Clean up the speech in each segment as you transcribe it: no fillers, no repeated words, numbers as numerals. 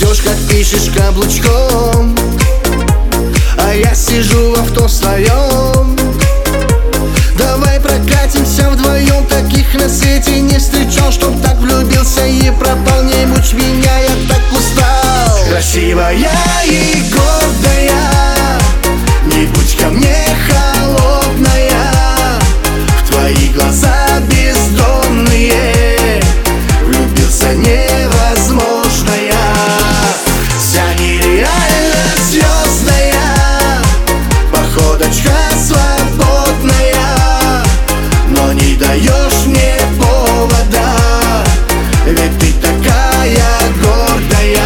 Идешь, как пишешь, каблучком, а я сижу в авто своем. Давай прокатимся вдвоем, таких на свете не встречал, чтоб так влюбился и пропал. Не мучь меня, я так устал. Красивая и гордая, не будь ко мне холодная. В твои глаза бездонные влюбился невозможно я. Вся нереально звездная, походочка свободная, но не даешь мне повода, ведь ты такая гордая.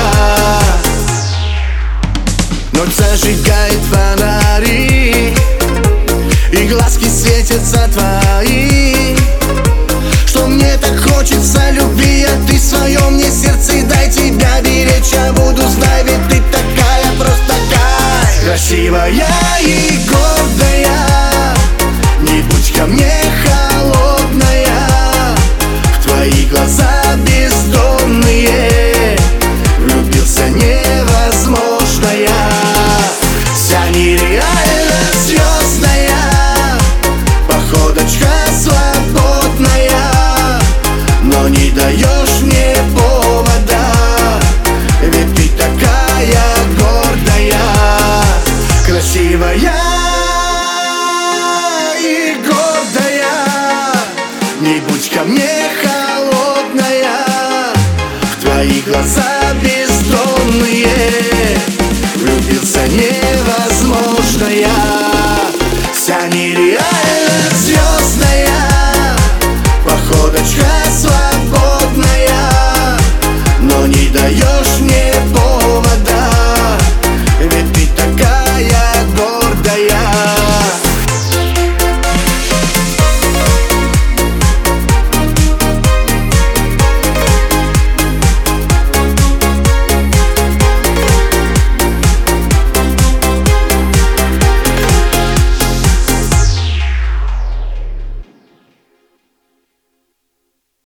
Ночь зажигает фонари, и глазки светятся твои. Что мне так хочется любви, а ты в своем мне сердце, дай тебя беречь. Я буду знать, ведь ты такая, просто такая. Красивая и гордая, не будь ко мне холодная. В твои глаза бездонные влюбился невозможно я. Вся нереально звездная, походочка свободная, но не даешь мне повода, ведь ты такая гордая. Красивая и гордая, не будь ко мне холодная. В твоих глазах